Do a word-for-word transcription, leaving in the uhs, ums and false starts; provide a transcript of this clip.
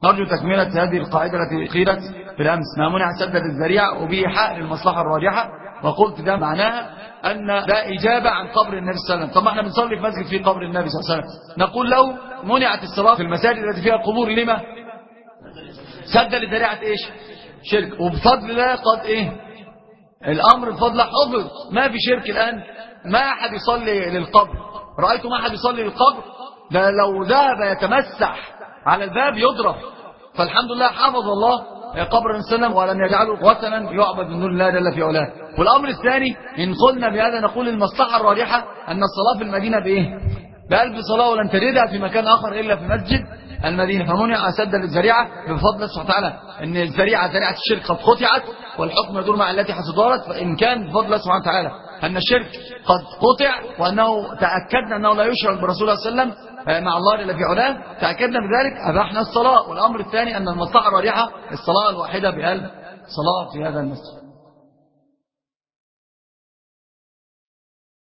نرجو تكملة هذه القاعدة التي قيلت في الأمس: ما منع سد الذريعة وبإيحاء للمصلحة الراجحة. وقلت ده معناها أن ده إجابة عن قبر النبي صلى الله عليه وسلم. طب احنا بنصلي في مسجد فيه قبر النبي صلى الله عليه وسلم، نقول لو منعت الصلاة في المساجد التي فيها قبور لما؟ سد لذريعة إيش؟ شرك. وبفضل الله قد إيه الأمر بفضل حفظ، ما في شرك الآن، ما أحد يصلي للقبر. رأيتم أحد يصلي للقبر؟ ده لو ذهب يتمسح على الباب يضرب. فالحمد لله حفظ الله قبر النبي صلى الله عليه وسلم ولم يجعله وثنا يعبد من دون الله جل في علاه. والأمر الثاني إن قلنا بهذا نقول المصلحة الراجحة أن الصلاة في المدينة بإيه؟ بألف صلاة، ولن تجدها في مكان آخر إلا في مسجد المدينة. فمنع سد للذريعة بفضل الله سبحانه وتعالى أن الذريعة ذريعة الشرك قد قطعت، والحكم يدور مع التي حيث دارت. فإن كان بفضل الله سبحانه وتعالى أن الشرك قد قطع وأنه تأكدنا أنه لا يشرك برسول الله صلى الله عليه وسلم مع الله جل في علاه، تأكدنا بذلك أباحنا الصلاة. والأمر الثاني أن المصلحة الراجحة الصلاة الواحدة بألف صلاة في هذا المسجد.